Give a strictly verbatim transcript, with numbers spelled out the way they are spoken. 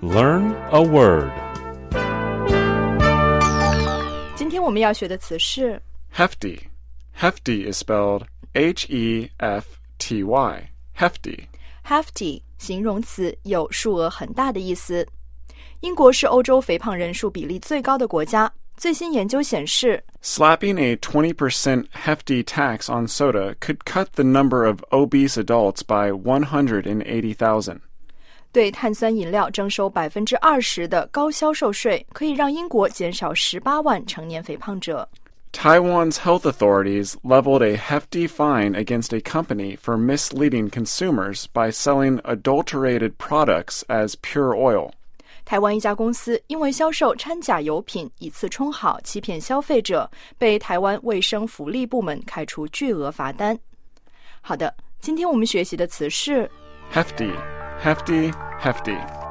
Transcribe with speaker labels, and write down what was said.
Speaker 1: Learn a word.
Speaker 2: 今天我们要学的词是
Speaker 3: Hefty. Hefty is spelled H E F T Y. Hefty.
Speaker 2: hefty 形容词，有数额很大的意思。英国是欧洲肥胖人数比例最高的国家。最新研究显示
Speaker 3: Slapping a twenty percent hefty tax on soda could cut the number of obese adults by one hundred eighty thousand.
Speaker 2: 对碳酸饮料征收 百分之二十 的高销售税，可以让英国减少十八万成年肥胖者。
Speaker 3: Taiwan's health authorities leveled a hefty fine against a company for misleading consumers by selling adulterated products as pure oil.
Speaker 2: 台湾一家公司因为销售掺假油品以次充好欺骗消费者，被台湾卫生福利部门开出巨额罚单。好的，今天我们学习的词是
Speaker 3: Hefty, hefty, hefty.